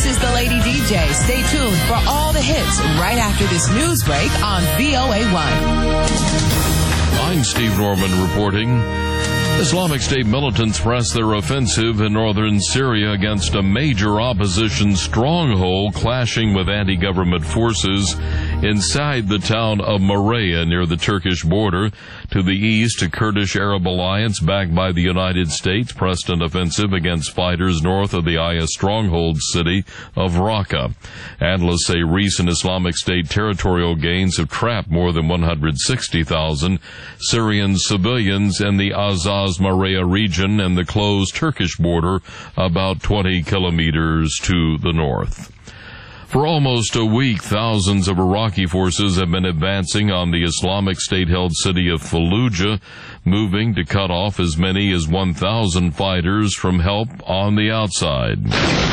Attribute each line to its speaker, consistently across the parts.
Speaker 1: is the Lady DJ. Stay tuned for all the hits right after this news break on VOA1.
Speaker 2: I'm Steve Norman reporting. Islamic State militants press their offensive in northern Syria against a major opposition stronghold, clashing with anti-government forces inside the town of Maraya near the Turkish border. To the east, a Kurdish Arab alliance backed by the United States pressed an offensive against fighters north of the IS stronghold city of Raqqa. Analysts say recent Islamic State territorial gains have trapped more than 160,000 Syrian civilians in the Azaz-Maraya region and the closed Turkish border about 20 kilometers to the north. For almost a week, thousands of Iraqi forces have been advancing on the Islamic State-held city of Fallujah, moving to cut off as many as 1,000 fighters from help on the outside.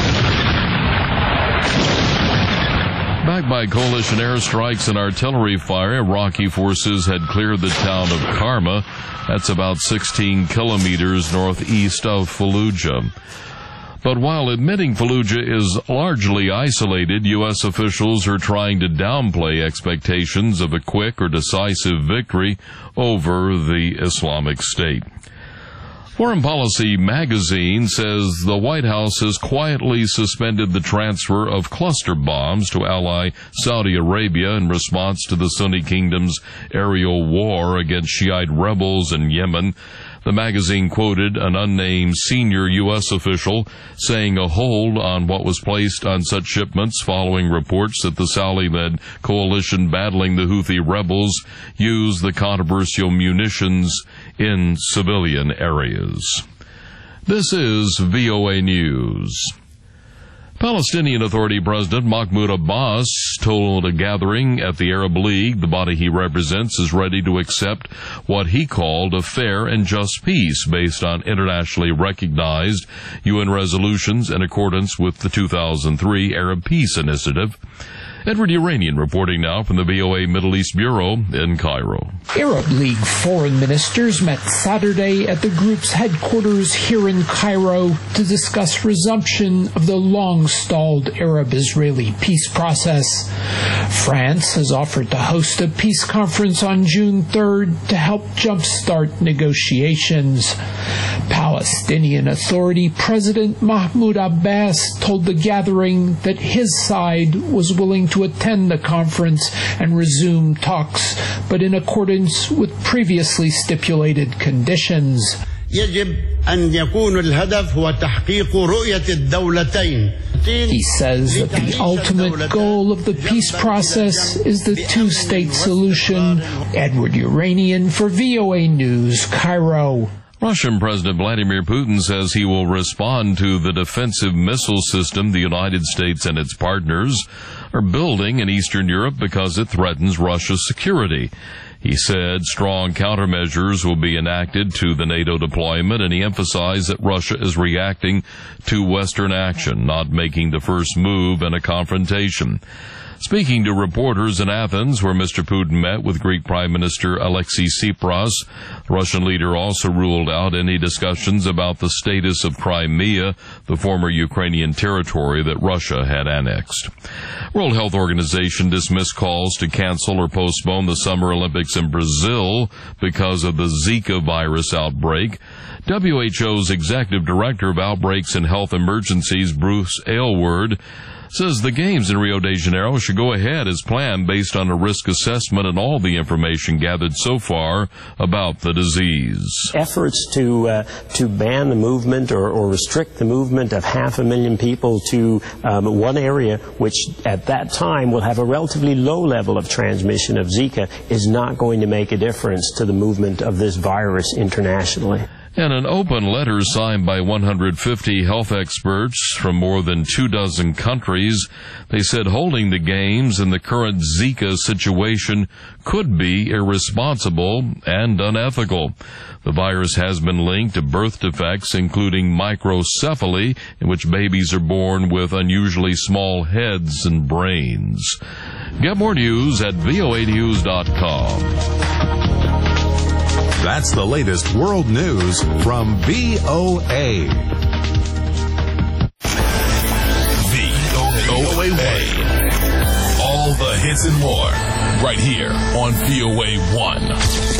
Speaker 2: Backed by coalition airstrikes and artillery fire, Iraqi forces had cleared the town of Karma. That's about 16 kilometers northeast of Fallujah. But while admitting Fallujah is largely isolated, U.S. officials are trying to downplay expectations of a quick or decisive victory over the Islamic State. Foreign Policy magazine says the White House has quietly suspended the transfer of cluster bombs to ally Saudi Arabia in response to the Sunni kingdom's aerial war against Shiite rebels in Yemen. The magazine quoted an unnamed senior U.S. official saying a hold on what was placed on such shipments following reports that the Saudi-led coalition battling the Houthi rebels used the controversial munitions in civilian areas. This is VOA News. Palestinian Authority President Mahmoud Abbas told a gathering at the Arab League the body he represents is ready to accept what he called a fair and just peace based on internationally recognized UN resolutions in accordance with the 2003 Arab Peace Initiative. Edward Uranian reporting now from the VOA Middle East Bureau in Cairo.
Speaker 3: Arab League foreign ministers met Saturday at the group's headquarters here in Cairo to discuss resumption of the long-stalled Arab-Israeli peace process. France has offered to host a peace conference on June 3rd to help jumpstart negotiations. Palestinian Authority President Mahmoud Abbas told the gathering that his side was willing to attend the conference and resume talks, but in accordance with previously stipulated conditions.
Speaker 4: يجب أن يكون الهدف هو تحقيق رؤية الدولتين.
Speaker 3: He says that the ultimate goal of the peace process is the two-state solution. Edward Uranian for VOA News, Cairo.
Speaker 2: Russian President Vladimir Putin says he will respond to the defensive missile system the United States and its partners are building in Eastern Europe because it threatens Russia's security. He said strong countermeasures will be enacted to the NATO deployment, and he emphasized that Russia is reacting to Western action, not making the first move in a confrontation. Speaking to reporters in Athens, where Mr. Putin met with Greek Prime Minister Alexis Tsipras, the Russian leader also ruled out any discussions about the status of Crimea, the former Ukrainian territory that Russia had annexed. World Health Organization dismissed calls to cancel or postpone the Summer Olympics in Brazil because of the Zika virus outbreak. WHO's Executive Director of Outbreaks and Health Emergencies, Bruce Aylward, says the games in Rio de Janeiro should go ahead as planned based on a risk assessment and all the information gathered so far about the disease.
Speaker 5: Efforts to ban the movement or restrict the movement of 500,000 people to one area, which at that time will have a relatively low level of transmission of Zika, is not going to make a difference to the movement of this virus internationally.
Speaker 2: And an open letter signed by 150 health experts from more than 24 countries, they said holding the games in the current Zika situation could be irresponsible and unethical. The virus has been linked to birth defects, including microcephaly, in which babies are born with unusually small heads and brains. Get more news at voanews.com.
Speaker 6: That's the latest world news from VOA. VOA
Speaker 7: VOA 1. All the hits and more, right here on VOA 1.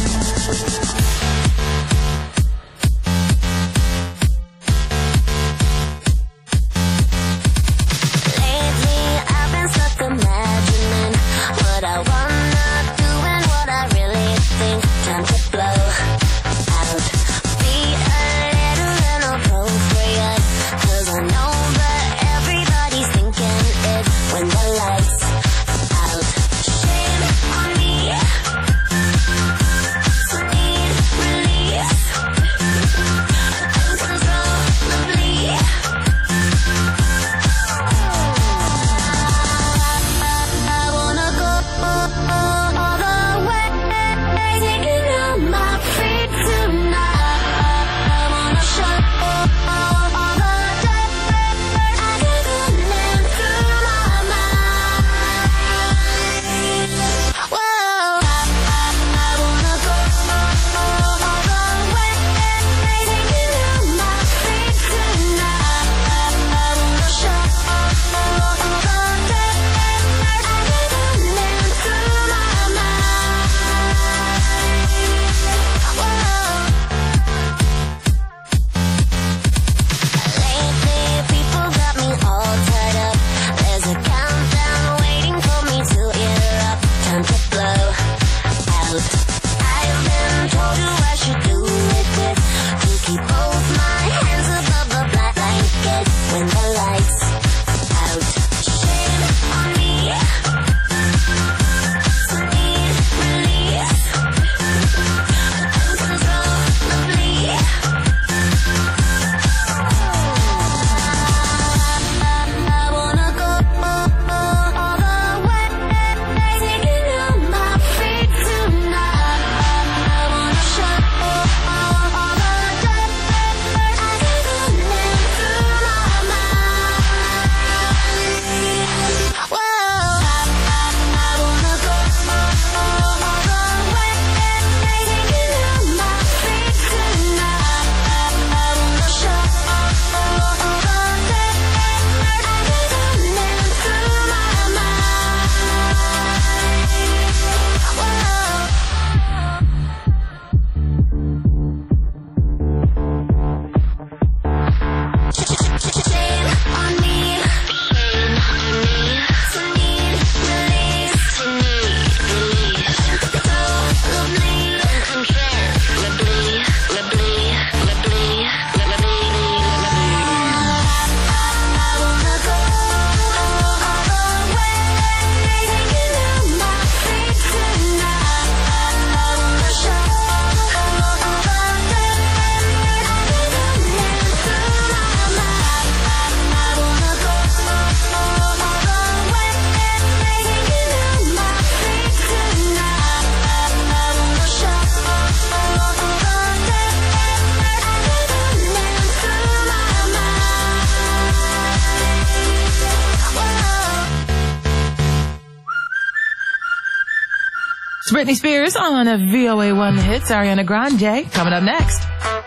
Speaker 1: It's Britney Spears on a VOA 1 Hits. Ariana Grande coming up next.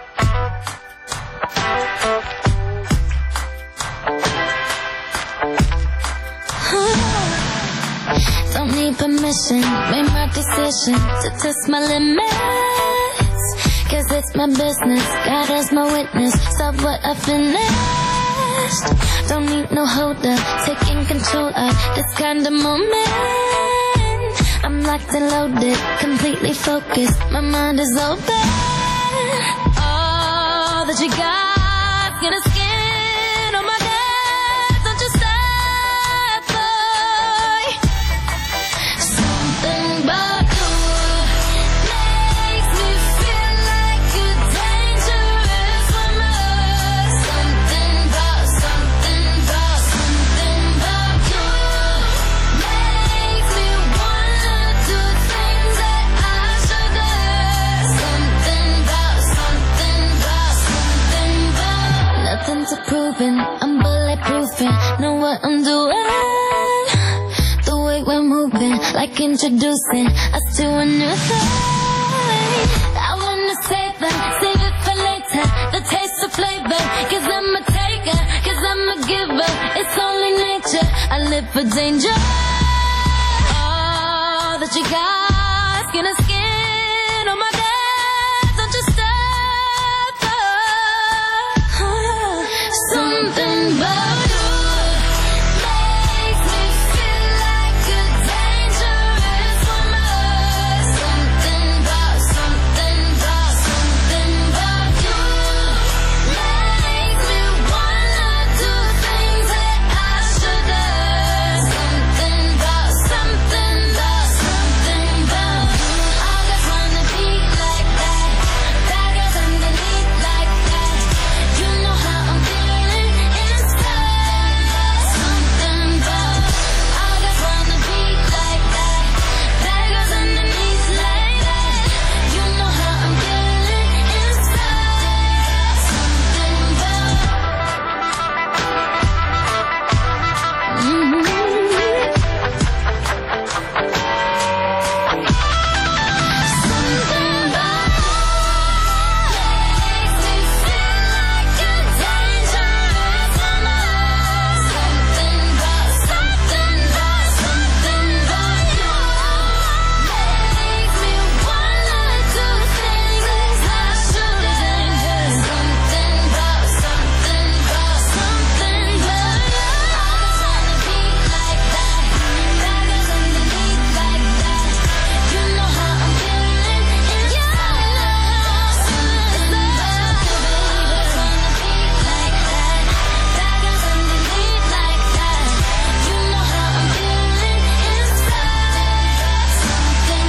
Speaker 8: Don't need permission, made my decision to test my limits. Cause it's my business, God as my witness. Stop what I finished. Don't need no holder, taking control of this kind of moment. I'm locked and loaded, completely focused, my mind is open. All that you got, gonna skin on my neck. Don't you stop, boy. Something about you makes me feel like a dangerous woman. Something about you makes me wanna do things that I shouldn't. Something about nothing's approving. I'm bulletproofing, know what I'm doing. The way we're moving, like introducing us to a new thing. I wanna save it for later. The taste of flavor, cause I'm a taker, cause I'm a giver. It's only nature. I live for danger. All that you got, skin to skin. Oh my God, don't you stop. Something about you makes me feel like a dangerous woman. Something about you makes me wanna do things that I shouldn't. Something about you. All girls wanna be like that. Bad girls underneath like that. You know how I'm feeling inside. Something about all girls wanna be like that. Bad girls underneath like that. You know how I'm feeling inside. Something about something about makes me feel like a dangerous woman. Something about you makes me wanna do things that I shouldn't. Something about you. All girls wanna be like that. Bad girls underneath like that. You know how I'm feeling inside. Something about you, baby. Wanna be like that. Bad girls underneath like that. You know how I'm feeling inside. Something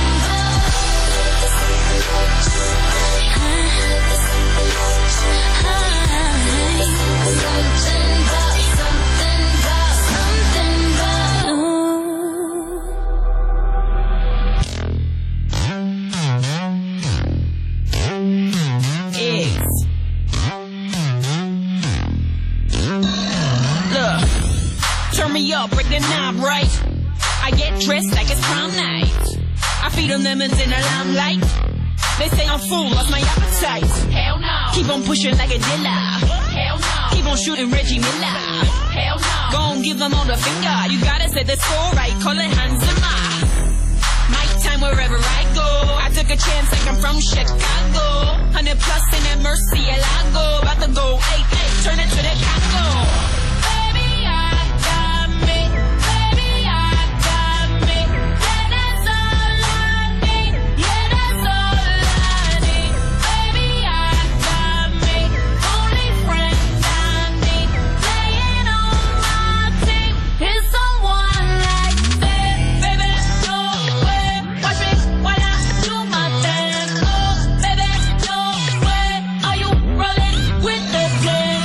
Speaker 9: Look, turn me up, break the knob right. I get dressed like it's prom night. I feed them lemons in the limelight. They say I'm full, lost my appetite. Hell no. Keep on pushing like a dealer. Hell no. Keep on shooting Reggie Miller. Hell no. Gon' give them all the finger. You gotta set the score right, call it Hanzema. My time wherever I go. I took a chance like I'm from Chicago. 100 plus in that Murcielago. About to go 8-8, turn it to the Congo. Baby, I got me. Baby, I got me. Yeah, that's all I need. Yeah, that's all I need. Baby, I got me. Only friend I need. Playing on my team is someone like that. Baby, no way. Watch me while I do my thing. Oh, baby, no way. Are you rolling with the gang?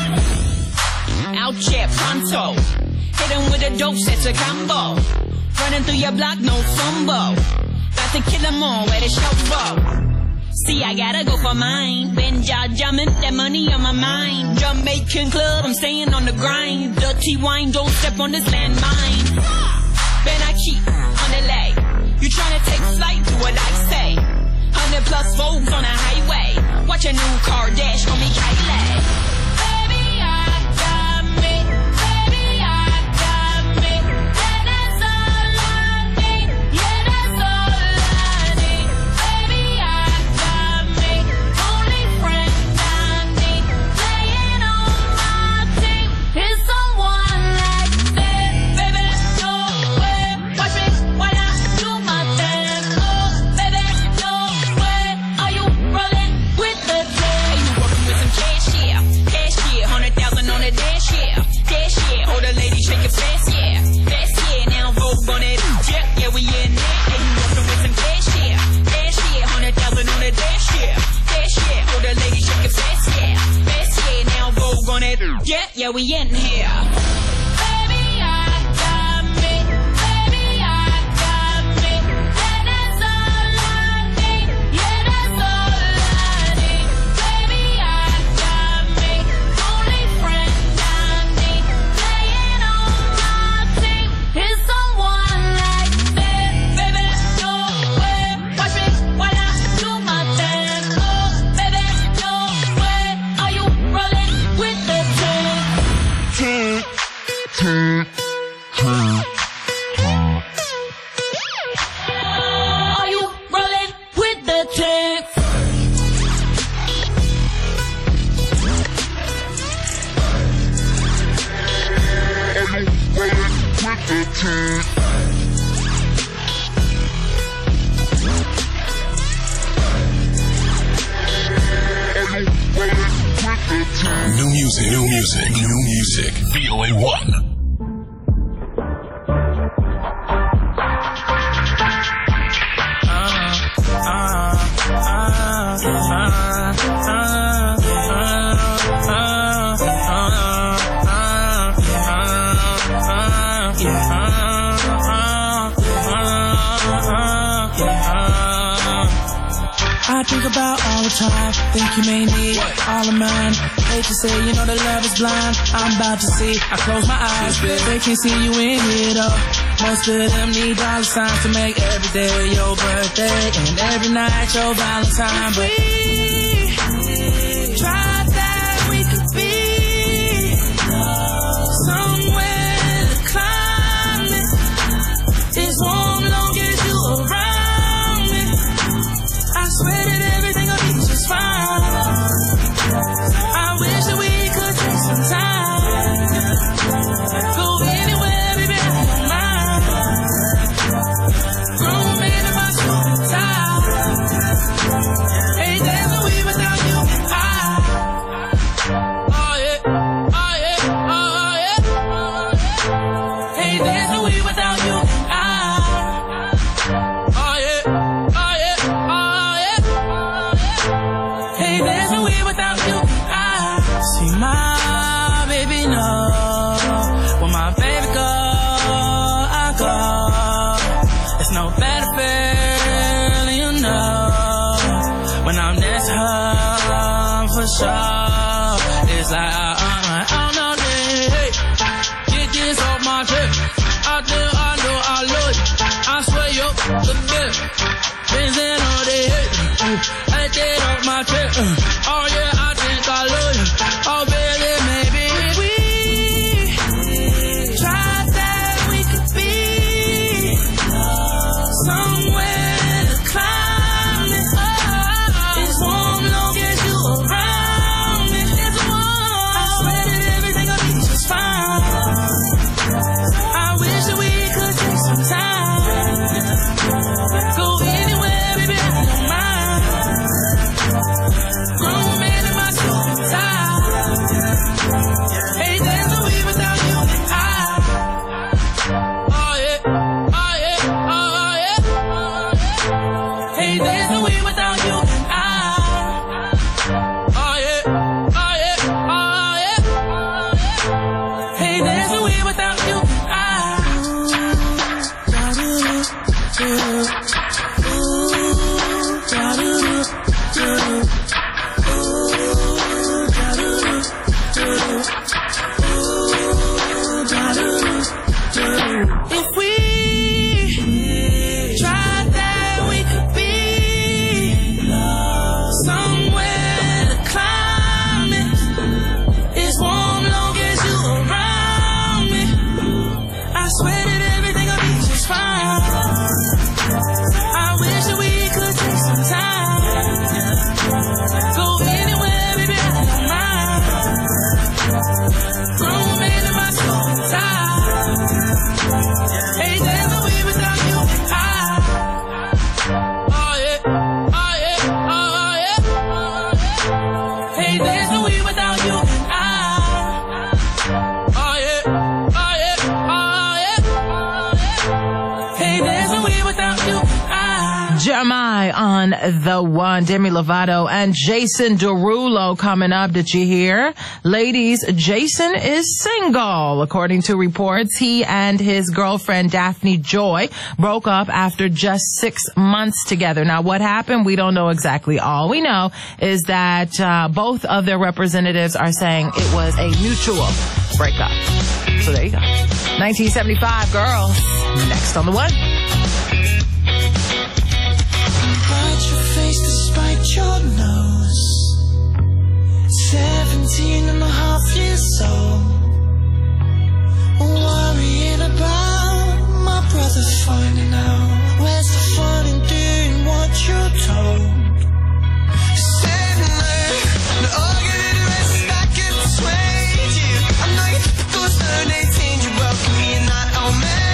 Speaker 9: Out here, pronto. Hit him with a dope, set a combo. Running through your block, no fumble. Got to kill them all, where the show go. See, I gotta go for mine. Been jumping, that money on my mind. Jamaican club, I'm staying on the grind. Dirty wine, don't step on this landmine. Ben, I keep on the leg. You tryna take flight, do what I say. 100 plus Vogues on the highway. Watch a new car dash on me, Kylie. Baby, I got me. Baby, I got me. Yeah, that's all I need. Yeah, that's all I need. Baby, I got me. Only friend I need. Playing on my team is someone like that. Baby, no way. Watch me while I do my thing. Oh, baby, no way. Are you rolling with the gang? You working with some cash, yeah. Cash, yeah. 100,000 on the dash, yeah. Dash, yeah. Older lady shake it fast, yeah. Fast, yeah. Now Vogue on it. Yeah, we in there. Hey, you working with some cash, yeah. Cash, yeah. 100,000 on the dash, yeah. Dash, yeah. Older lady shake it fast, yeah. Fast, yeah. Now Vogue on it. Yeah, we in here. Baby, I got me. Baby, I got me. Yeah, that's all I need. Yeah, that's all I need. Baby, I got me. Only friend I need. Playing on my team is someone like that. Baby, no way. Watch me while I do my thing. Oh, baby, no way. Are you rolling with the team?
Speaker 7: New music. VOA1.
Speaker 10: I think about all the time, think you may need all of mine. Hate to say, you know that love is blind. I'm about to see, I close my eyes, they can't see you in here though. Most of them need dollar signs to make every day your birthday and every night your Valentine. But we tried that we could be somewhere the climate is warm long as you around me. I swear that everything will be just fine. I wish that we could take some time, go anywhere, baby, I don't mind. Grown man in my suit and tie. Hey, there's no way without you and I. Oh yeah, oh yeah, oh yeah. Hey, there's no way without you and I. Oh yeah, oh yeah, oh yeah. Hey, there's no way without you and I. See my baby know when my baby go, I go. It's no better feeling, you know, when I'm next to her for sure. It's like I don't know, hey, get this off my chest. I know I love you. I swear you're the best. Been in all day, I did off my chest. Oh yeah, I think I love you. Oh baby, maybe we tried that we could be somewhere the climate is warm long as you around me. It's warm. I swear that everything will be just fine. I wish that we could take some time, go anywhere, baby, I don't mind. Grown man in my suit and tie. Hey, there's no way without you and I. Oh yeah, oh yeah, oh yeah. Hey, there's no way without you and I. Oh yeah, oh yeah, oh yeah. Hey, there's no way without you and I. If we tried that we could be somewhere the climate is warm long as you around me. I swear that everything will be just fine. I wish that we could take some time, go anywhere, baby, I don't mind. Grown man in my suit and tie. Hey, there's no way without you and I. Oh yeah, oh yeah, oh yeah. Hey, there's no way without you and I. Oh yeah, oh yeah, oh yeah. Hey, there's no way without you and I.
Speaker 1: Jeremiah on the one. Demi Lovato and Jason Derulo coming up. Did you hear? Ladies, Jason is single. According to reports, he and his girlfriend Daphne Joy broke up after just 6 months together. Now, what happened? We don't know exactly. All we know is that both of their representatives are saying it was a mutual breakup. So there you go. 1975 Girls. Next on the one.
Speaker 10: Hide your face despite your nose. 17 and a half years old. Worrying about my brother finding out. Where's the fun in doing what you're told? I'll give you the rest I can persuade you. I'm not your typical stern 18. You welcome me and I, oh man.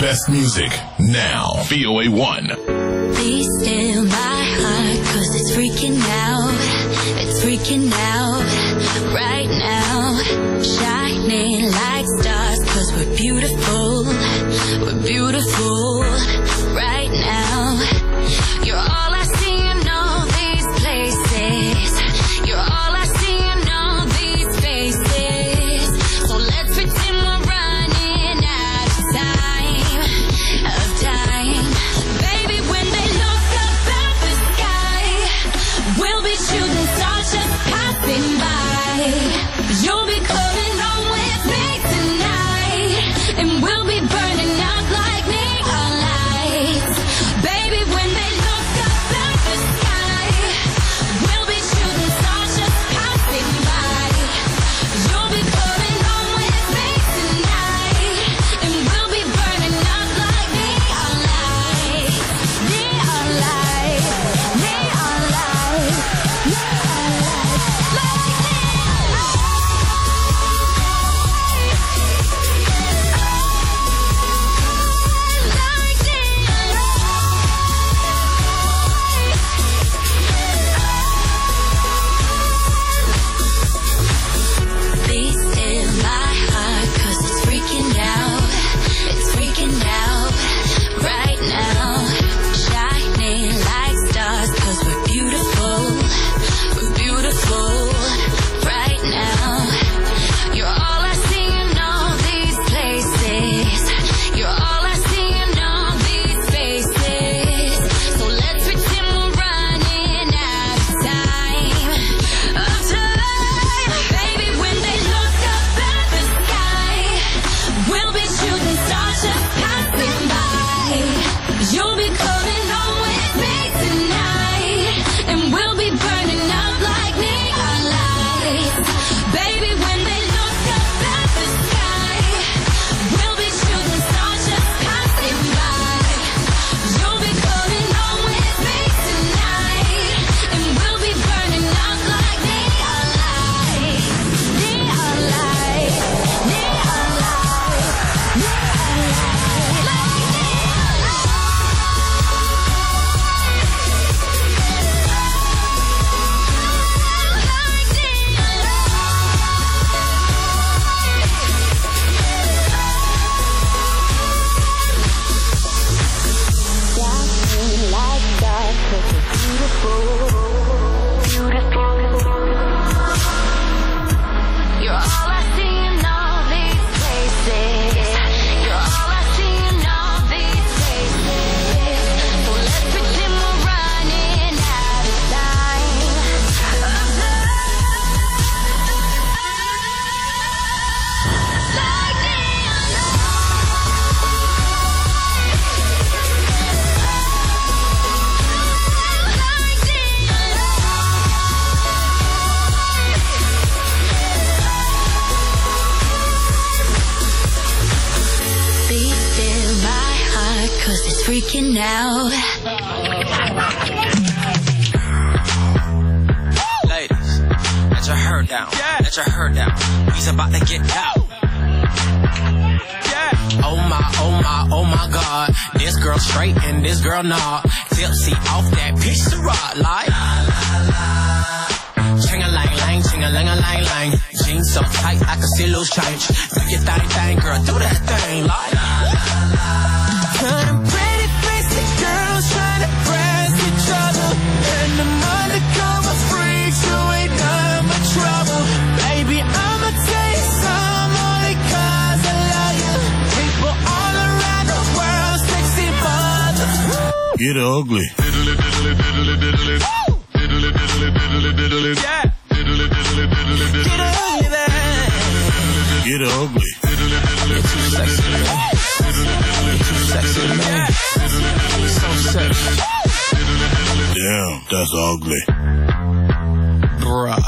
Speaker 7: best music now. VOA1.
Speaker 8: Be still my heart, 'cause it's freaking out. It's freaking out right now. Shining like stars, 'cause we're beautiful. We're beautiful right now. You're all I see in all these places. You're all I see in all these faces. So let's pretend we're running out of time. Baby, when they look up at the sky, we'll be shooting stars just passing by. You'll be coming home with me tonight, and we'll be burning out like neon lights. Baby, when they look up at the sky, we'll be shooting stars just passing by. You'll be coming home with me tonight, and we'll be burning out like neon lights. Neon lights, neon lights, neon lights, like be still my heart, 'cause it's freaking out. It's freaking out right now. Shining like stars, 'cause we're beautiful. We're beautiful right now. You're all I see in all these places. You're all I see in all these faces. So let's pretend we're running out of time. Baby, when they look up at the sky, we'll be shooting stars just passing by. You'll be coming home with me tonight, and we'll be burning up like neon lights. Baby, when they look up at the sky, we'll be shooting stars just passing by. You'll be coming home with me tonight, and we'll be burning up like neon lights. Neon lights, neon lights, neon lights, like neon like stars, 'cause we're beautiful, beautiful. You're all I see in all these places. You're all I see in all these faces. So let's pretend we're running out of time. Like neon Be still my heart, 'cause it's freaking out.
Speaker 10: Ladies, let your hair down. Let your hair down. He's about to get out. Oh my, oh my, oh my God. This girl straight and this girl not. Tipsy off that pitch to rock like. Ching-a-lang-lang, ching-a-lang-a-lang-lang. Jeans so tight I can see loose change. Do your thing, girl, do that thing like. Kind of pretty basic girls trying to press each other, and the undercover freaks who ain't done but trouble. Baby, I'ma tell you some only 'cause I love you. People all around the world, sexy mothers.
Speaker 11: Get ugly.
Speaker 10: Yeah. Get ugly, man.
Speaker 11: Get ugly.
Speaker 10: You're too sexy, man. You're too sexy, man. So sexy.
Speaker 11: Damn, that's ugly.
Speaker 10: Bruh.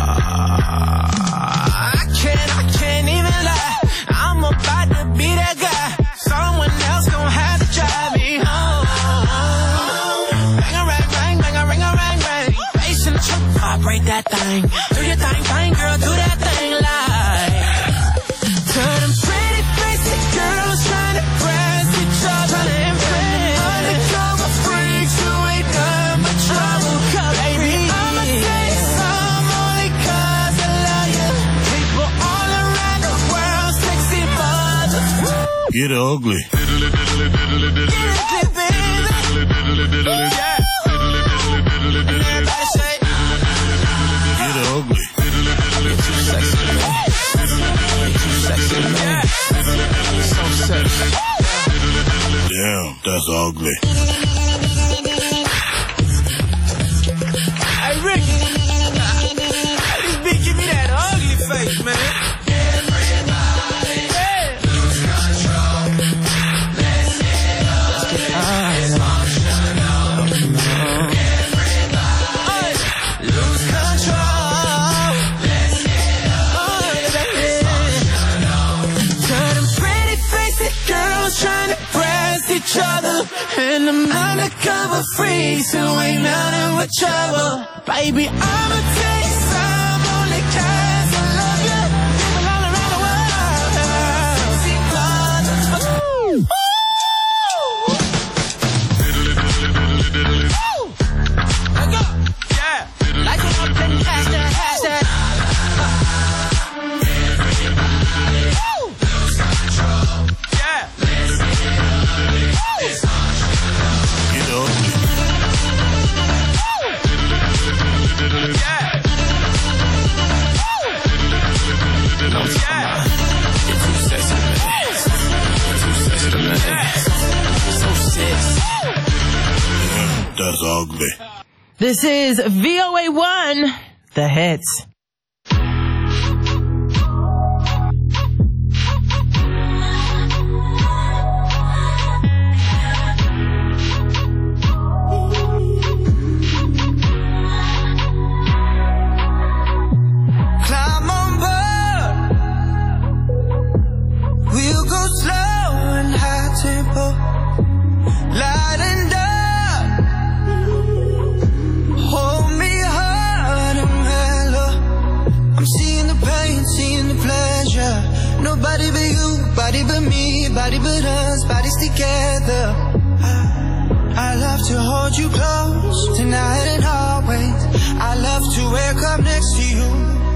Speaker 10: I can't even lie. I'm about to be that guy. Someone else gon' have to drive me home. Bang a rang, rang, bang a ring a rang, rang. Bass in the truck, vibrate that thing. Do your thing, girl, do that thing like. To them pretty basic girls trying to press each
Speaker 11: Get ugly. Get ugly.
Speaker 10: You're too sexy, man. You're too sexy, man. So sexy.
Speaker 11: Damn, that's ugly.
Speaker 10: Hey, Ricky. Hey, this bitch give me that ugly face, man. Each other and I'm undercover freaks who ain't nothing but trouble. Baby, I'ma take some only 'cause I love you. People all around the world. Let go. Yeah. Like it up and hashtag.
Speaker 11: That's ugly.
Speaker 1: This is VOA1, The Hits.
Speaker 10: Climb on board. We'll go slow and high tempo. Light and dark. Hold me hard and mellow. I'm seeing the pain, seeing the pleasure. Nobody but you, body but me, body but us, bodies together. I love to hold you close, tonight and always. I love to wake up next to you.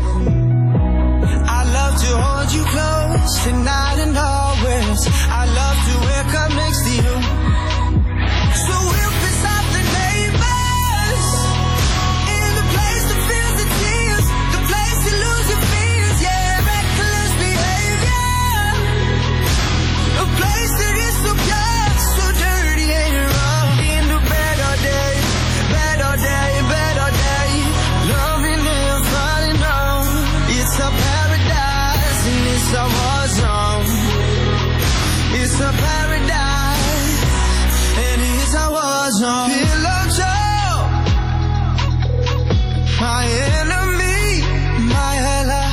Speaker 10: I love to hold you close, tonight and always. I love to wake up next to you. So we'll piss off the neighbors, in the place that feels the tears, the place you lose your fears, yeah, reckless behavior, a place that is so pure, so dirty and wrong. In the bed all day, bed all day, bed all day, loving and falling on. It's a paradise and it's a war zone. It's a paradise and it's a war zone. Pillow talk, my enemy, my ally,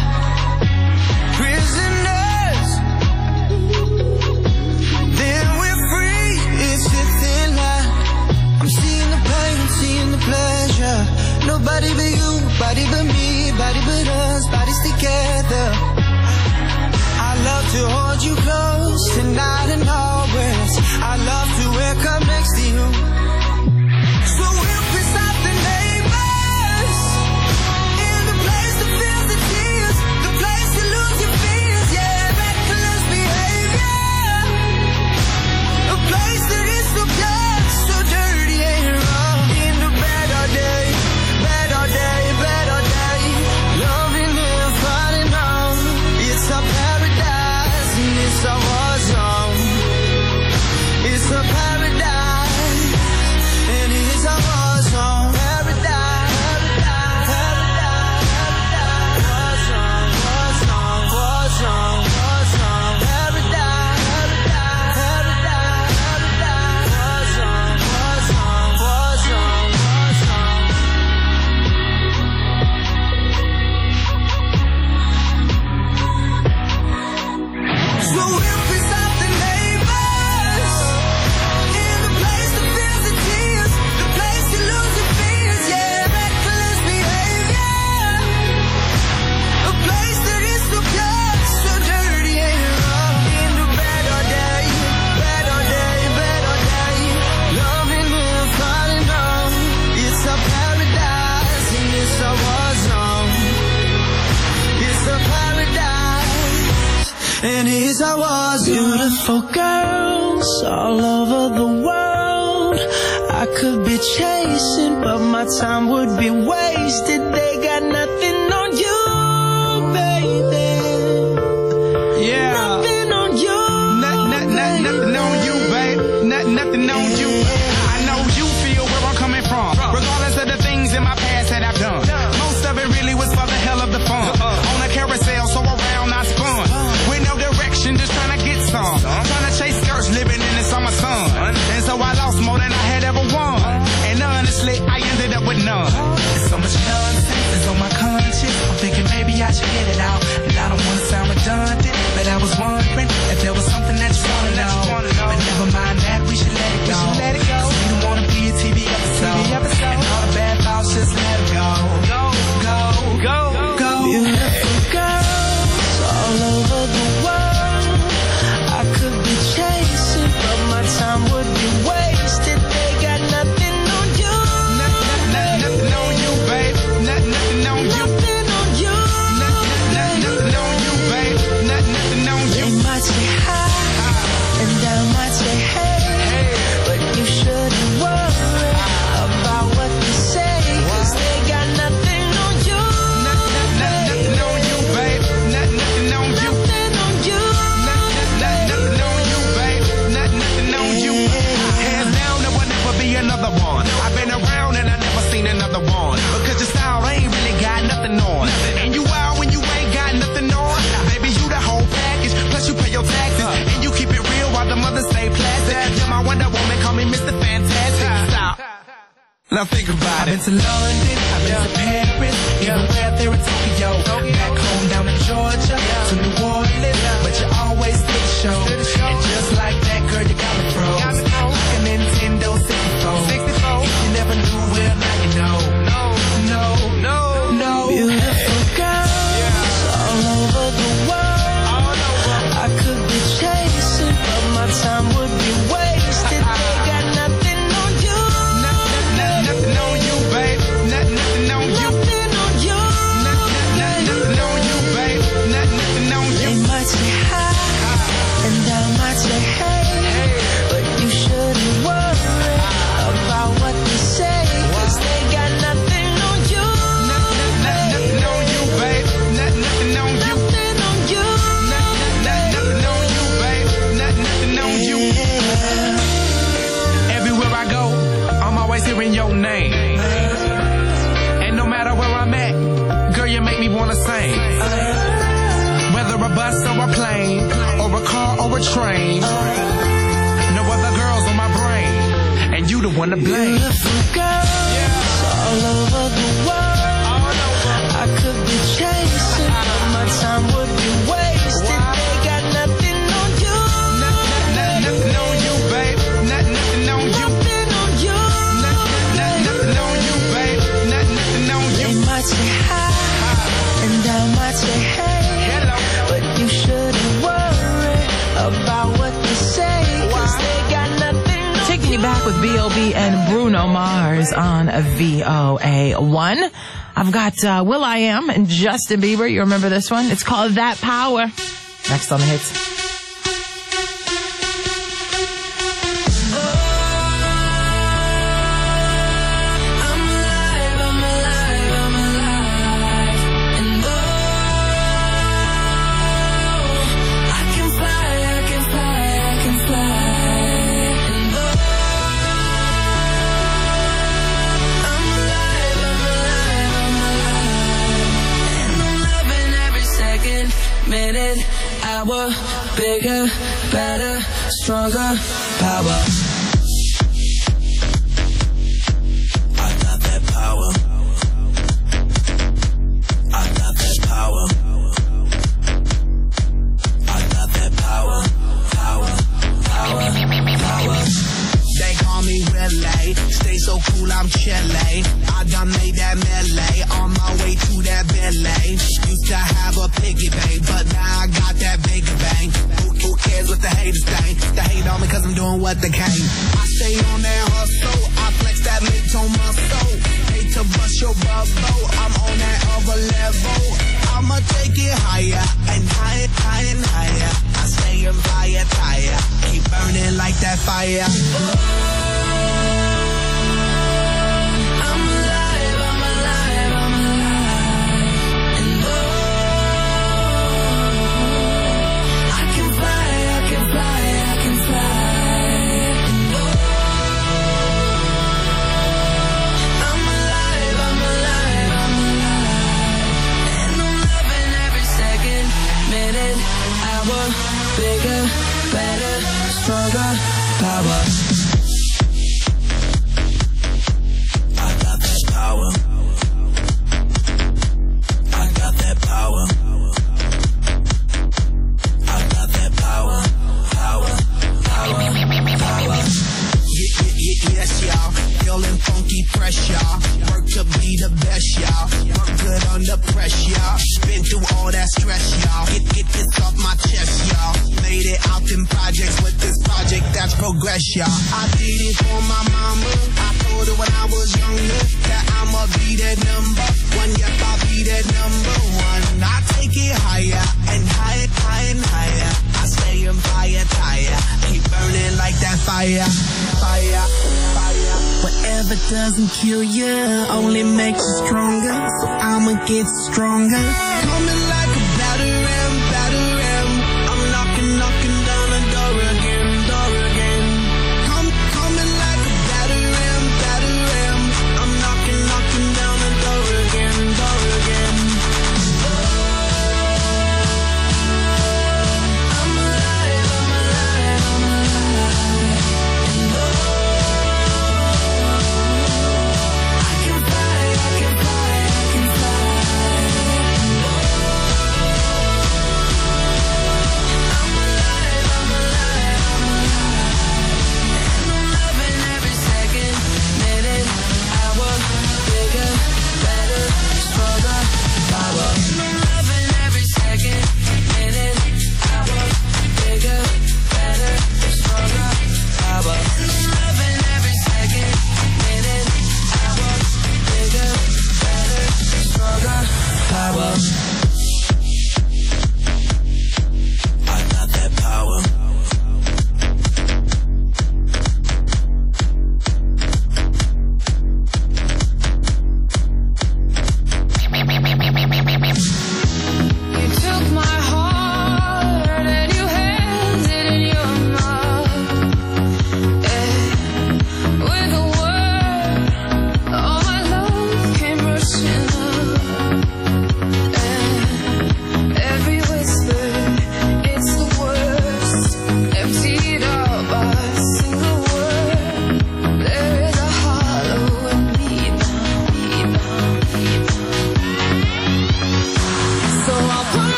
Speaker 10: prisoners. Then we're free, it's a thin line. I'm seeing the pain, seeing the pleasure. Nobody but you, body but me, body but us, bodies together. I love to hold you close, tonight and always. I love to wake up next to you. So we'll piss off the neighbors, in the place that feels the tears, the place you lose your fears, yeah, reckless behavior, a place that is so pure, so dirty and wrong. In the bed all day, bed all day, bed all day, loving and falling on. It's a paradise and it's a war zone. It's a paradise 20s I was beautiful girls all over the world I could be chasing, but my time would be wasted. They got nothing on you, baby. Yeah. Nothing on you. Nothing on you, babe. Nothing on you. I know you feel where I'm coming from. Regardless of the things in my past that I've done. Most of it really was for the hell of the fun. On a carousel, so around I spun. With no direction, just trying to get some. Trying to chase skirts, living in the summer sun. And so I lost more than I had ever won. And honestly, I ended up with none. There's so much nonsense is on my conscience. I'm thinking maybe I should get it out. And I don't want to sound redundant, but I was wondering if there was something that you want to know. But never mind that, we should let it go. Cause we don't want to be a TV episode. And all the bad thoughts, just let it go. Go. Beautiful girls all over the world. I could be chasing, but my time would be wasted. They got nothing on you. Nothing on you, babe. Nothing on you. Nothing on you. Nothing on you, babe. Nothing on you. They might say hi, and I might say hey, but you shouldn't worry about what they say, cause they got nothing on you. Nothing on you, babe. Nothing on you. Nothing on you. Nothing on you, babe. Nothing on you. Hands down, there will never be another one. I've been around and I never seen another one. Because your style ain't really got nothing on. And you out when you ain't got nothing on. Baby, you the whole package. Plus you pay your taxes. And you keep it real while the mothers stay plastic. You're my Wonder Woman, call me Mr. Fantastic. Stop. Now think about it. I've been to London, I've been to Paris, even where there in Tokyo. Back home down in Georgia, to New Orleans, but you always did the show. And just like that, girl, you got me froze. Like a Nintendo 64. If you never knew, well, now you know. No. Beautiful girls all over the world. I could be chasing, but my time would be wasted. They got nothing on you. Nothing on you, babe. Nothing on you. Nothing on you. Nothing on you, babe. Nothing on you. They might say hi, and I might say hey, but you shouldn't worry about what they say, cause they got nothing on you. Nothing on you, babe. Nothing on you. Nothing on you. Nothing on you, babe. Nothing on you. Everywhere I go, I'm always hearing your name. And no matter where I'm at, girl, you make me wanna sing. Whether a bus or a plane, or a car or a train, no other girls on my brain, and you the one to blame. Beautiful girls all over the world. I could be chasing, but my time would be wasted. They got nothing on you. Nothing on you, babe. Nothing on you. Nothing on you. Nothing on you, babe. Nothing on you. They might say hi, and I might say hey, but you shouldn't worry about what they say, cause they got nothing on you.
Speaker 1: Taking you back with B.O.B. and Bruno Mars on VOA1. I've got will.i.am and Justin Bieber. You remember this one? It's called That Power. Next on the hits.
Speaker 10: Minute, hour, bigger, better, stronger, power. I got that power. I got that power. I got that power. Power. They call me Relay, stay so cool, I'm Chile. I done made that melee, on my way to that Bentley. Used to have a piggy bank, but now I got that bigger bang. Who cares what the haters think? They hate on me cause I'm doing what they can. I stay on that hustle, I flex that mid-tone muscle. Hate to bust your bubble, I'm on that other level. I'ma take it higher and higher and higher. I fire. Bigger, better, stronger, power. I got that power. I got that power. I got that power. Power, power, power. Yes, y'all. Feeling funky fresh, y'all. Work to be the best, y'all. Work good under pressure, y'all. Been through all that stress, y'all. Get this off my chest, y'all. Made it out in projects with this project that's progress, y'all. I did it for my mama. I told her when I was younger that I'ma be that number one. Yep, I'll be that number one. I take it higher and higher, higher and higher. I stay on fire, tire. Keep burning like that fire, fire, fire. Whatever doesn't kill you only makes you stronger. So I'ma get stronger. Coming like a batter ram, batter ram. I'm knocking down the door again, door again. Coming like a batter ram, batter ram. I'm knocking down the door again, door again. I'm alive, I'm alive, I'm alive. I can fly, I can fly, I can fly.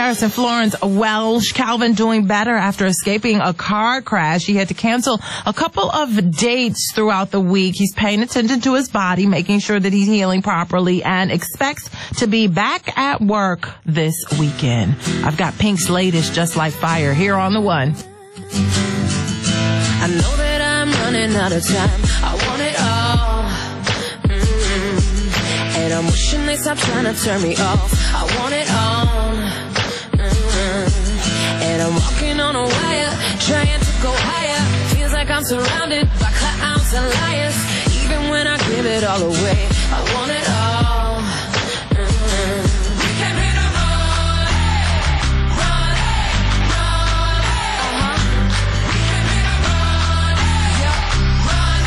Speaker 1: Paris and Florence Welsh. Calvin doing better after escaping a car crash. He had to cancel a couple of dates throughout the week. He's paying attention to his body, making sure that he's healing properly, and expects to be back at work this weekend. I've got Pink's latest, Just Like Fire, here on The One.
Speaker 12: I know that I'm running out of time. I want it all. And I'm wishing they stop trying to turn me off. I want it all. And I'm walking on a wire, trying to go higher. Feels like I'm surrounded by clowns and liars. Even when I give it all away, I want it all. We came here to run, run, run. We came here to run, run,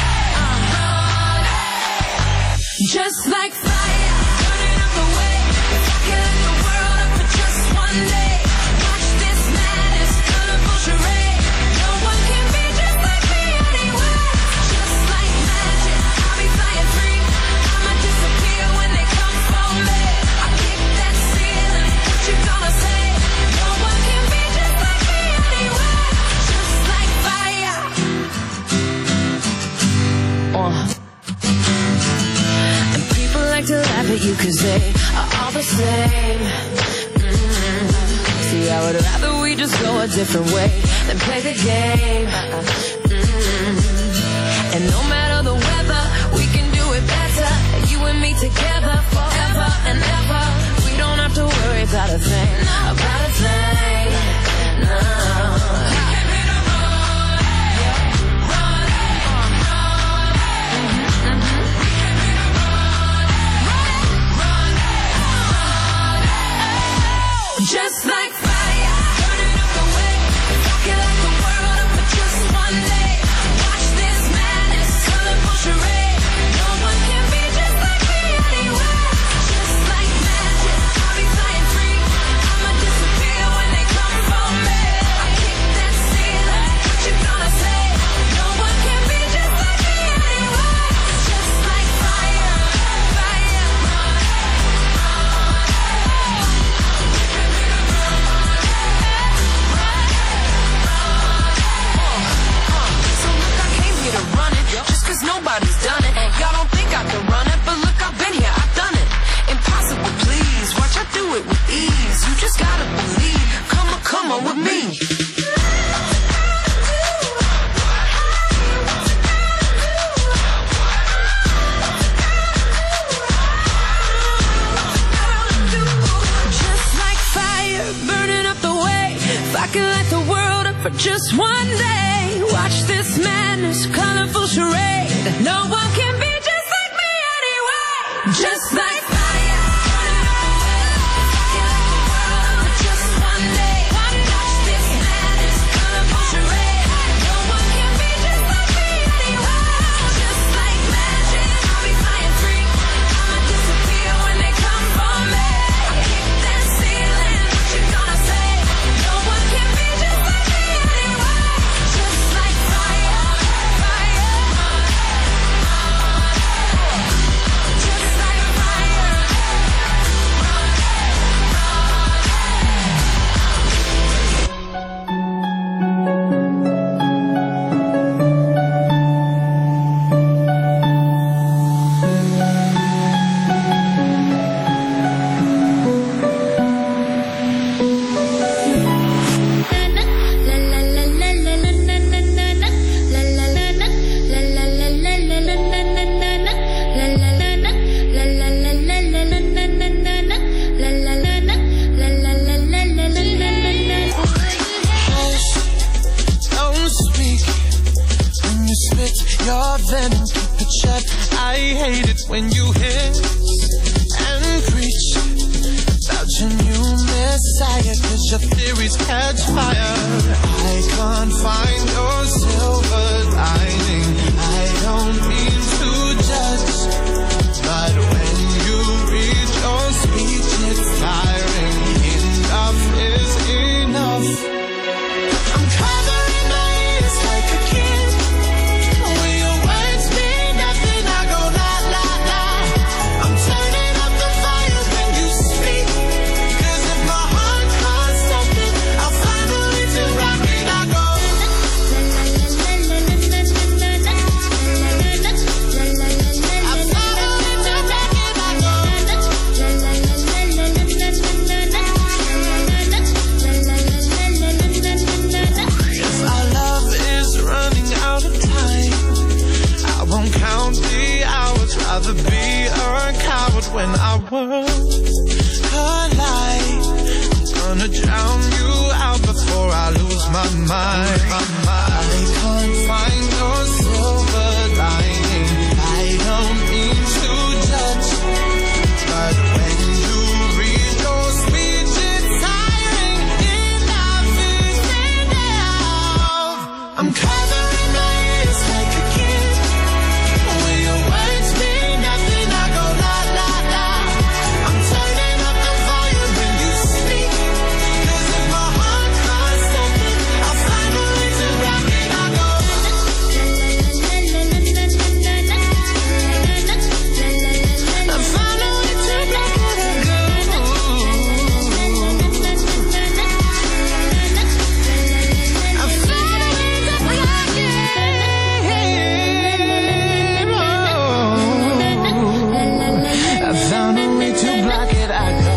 Speaker 12: run. Just like fire, burning up the way. If I could light the world up for just one day, watch this madness, colorful charade. No one can be just like me anyway. Just like magic, I'll be flying free. I'ma disappear when they come for me. I kick that ceiling, what you gonna say? No one can be just like me anyway. Just like fire. And people like to laugh at you 'cause they are all the same. See, I would rather we just go a different way than play the game. And no matter the weather, we can do it better. You and me together forever and ever. We don't have to worry about a thing, about a thing. No. Just like fire, burning up the way. If I could light the world up for just one day, watch this madness, colorful charade. No one can be just like me anyway. Just like magic, I'll be flying free. I'ma disappear when they come for me. I kick that ceiling, what you gonna say? No one can be just like me anyway. Just like fire, fire. Just 'cause nobody's done it. Y'all don't think I can run it, but look, I've been here, I've done it. Impossible, please. Watch, I do it with ease. You just gotta believe. Come on with me. Just like fire, burning up the way. If I could light the world up for just one day, watch this madness, colorful charade. No one can be just like me anyway. Just like fire, burning up the way. If I could light the world up for just one day, watch this madness, colorful charade. No one can be just like me anyway. Just like magic, I'll be flying free. I'ma disappear when they come for me. I kick that ceiling, what you gonna say? No one can be just like me anyway. Just like fire, fire. Just like fire.
Speaker 10: Don't speak when you spit your venom, keep it shut. I hate it when you hiss and preach about your new messiah, 'cause your theories catch fire. I can't find your silver lining. I don't mean to judge, but when you read your speech, it's tiring. Enough is enough. I'm covering my ears like a kid. When your words mean nothing, I go la la la. I'm turning up the fire when you speak. 'Cause if my heart can't
Speaker 13: when our worlds collide. I'm gonna drown you out before I lose my mind. I can't find your silver lining. I don't mean to judge, but when you read your speech, it's tiring enough, isn't it? I'm covering my ears like a kid. When your words mean nothing, I go la la la. I'm turning up the volume when you speak, 'cause if my heart cries something, I'll find a way to rock it. I go I find a way to rock it. I go I find a way to rock it. I found a way to block it. I go.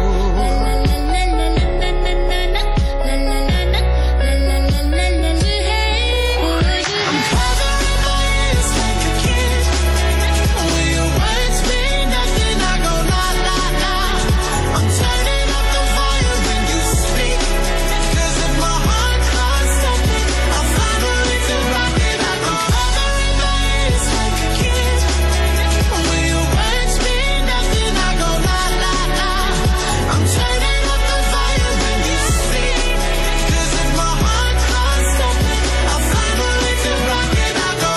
Speaker 13: I'm covering my ears like a kid. When your words mean nothing, I go la la la. I'm turning up the volume when you speak, 'cause if my heart cries something, I'll find a way to rock it. I go covering my ears like a kid. When your words mean nothing, I go la la la. I'm turning up the volume when you speak, 'cause if my heart cries something, I'll find a way to rock it. I go.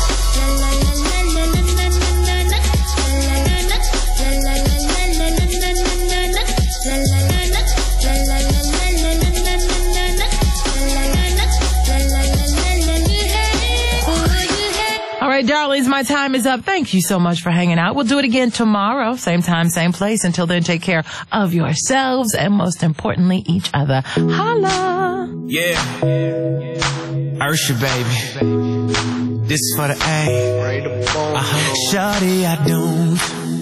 Speaker 1: All right, darlings, my time is up. Thank you so much for hanging out. We'll do it again tomorrow, same time, same place. Until then, take care of yourselves and, most importantly, each other. Holla!
Speaker 10: Yeah. Ursha, baby. This is for the A. Shawty, I don't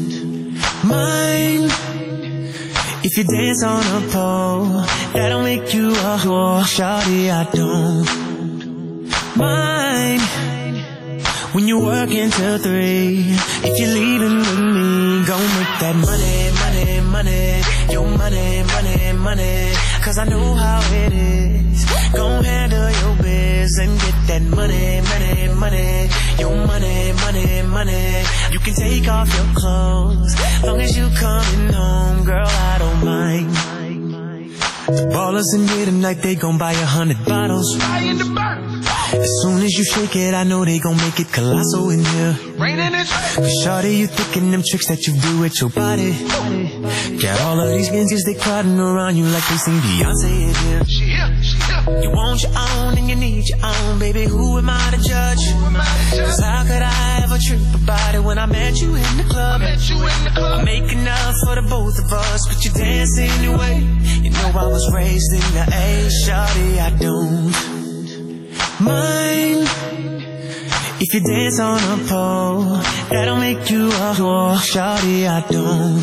Speaker 10: mind if you dance on a pole. That'll make you a whore. Shawty, I don't mind when you work until 3. If you're leaving with me, go make that money, money, money. Your money, money, money. 'Cause I know how it is. Go handle your biz and get that money, money, money. Your money, money, money. You can take off your clothes, long as you coming home, girl, I don't mind. The ballers in here tonight, they gon' buy 100 bottles. As soon as you shake it, I know they gon' make it colossal in here. Cause shawty, you thinking them tricks that you do with your body. Got all of these niggas, they crowding around you like they seen Beyonce in here. You want your own and you need your own, baby, who am I to judge? Cause how could I ever trip about it when I met you in the club? I make enough for the both of us, but you dance anyway. You know I was raised in the A. Shawty, I don't mind if you dance on a pole. That'll make you a whore. Shawty, I don't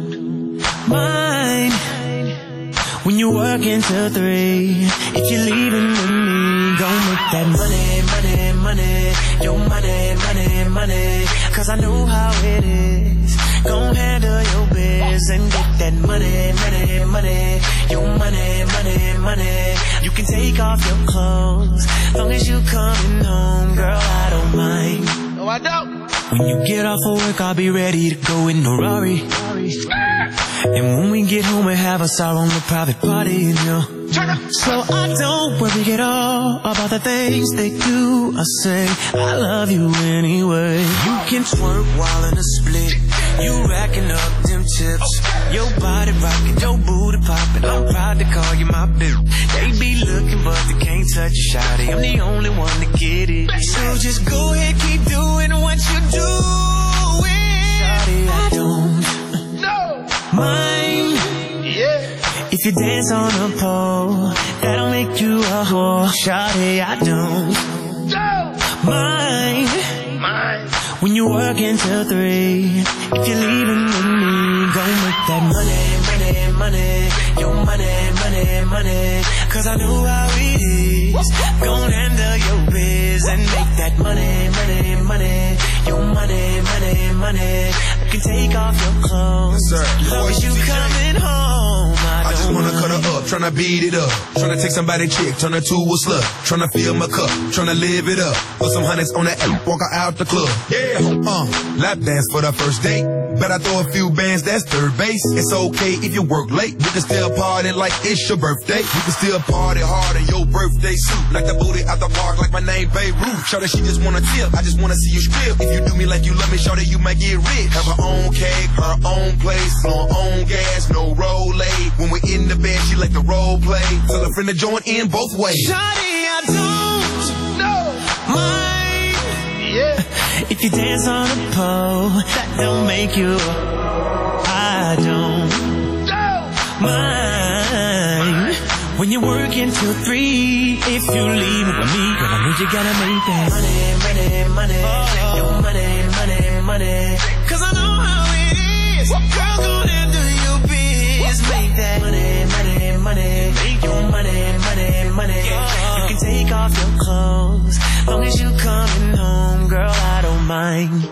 Speaker 10: mind when you work until 3. If you're leaving with me, go make that money, money, money. Your money, money, money. 'Cause I know how it is. Go handle your biz and get that money, money, money. Your money, money, money. You can take off your clothes, long as you coming home, girl, I don't mind.
Speaker 13: No, I don't.
Speaker 10: When you get off of work, I'll be ready to go in the Rari. And when we get home, we have us our own private party, you know. So I don't worry at all about the things they do or say. I love you anyway. You can twerk while in a split. You racking up them chips. Your body rocking, your booty popping. I'm proud to call you my bitch. They be looking, but they can't touch you, shawty. I'm the only one to get it. So just go ahead, keep doing what you're doing. Shawty, I don't mind if you dance on a pole. That'll make you a whore. Shawty, I don't mind when you work until 3. If you're leaving with me, go make that money, money, money. Your money, money, money. 'Cause I know how it is. Go handle your biz and make that money, money, money. Your money, money, money.
Speaker 13: can take off your clothes.
Speaker 14: Sir,
Speaker 13: long as you coming home.
Speaker 14: I just wanna cut her up, tryna beat it up. Tryna take somebody chick, turn her to a slut. Tryna fill my cup, tryna live it up. Put some hundreds on that app, walk her out the club. Yeah, lap dance for the first date. Bet I throw a few bands, that's third base. It's okay if you work late. We can still party like it's your birthday. We can still party hard in your birthday suit. Like the booty out the park, like my name Beirut. Shawty, she just wanna tip, I just wanna see you strip. If you do me like you love me, shawty, you might get rich. Have her own cake, her own place, on her own gas, no roll late. When we're in the bed, she like to role play. Tell her friend to join in both ways.
Speaker 13: Shawty, I don't mind. Yeah. If you dance on a pole, that don't make you. I don't mind. When you're working till 3, if you leave it with me, girl, I know you gotta make that money, money, money. Your money, money, money. Cause I know how it is. Girl, go into your biz. Make that money, money, money. Make your money, money, money. You can take off your clothes, long as you coming home, girl, I don't mind.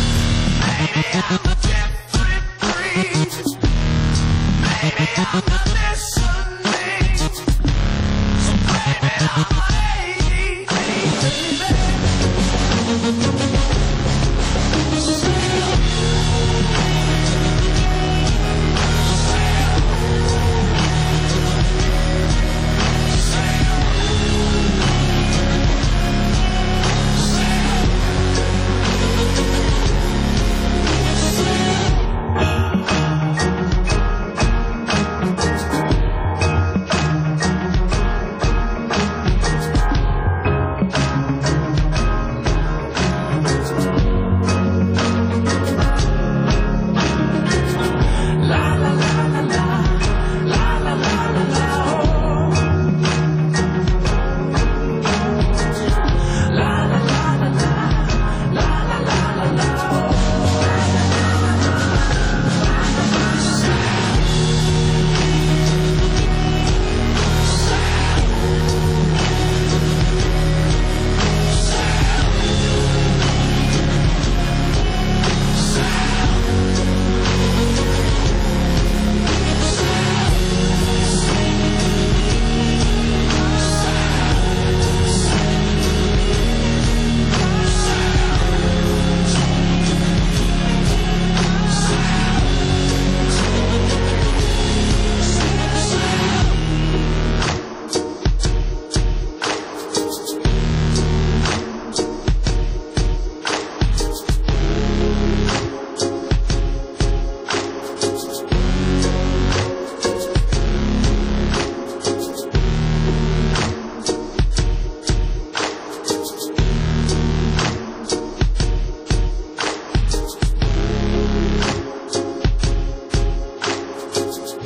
Speaker 13: Baby,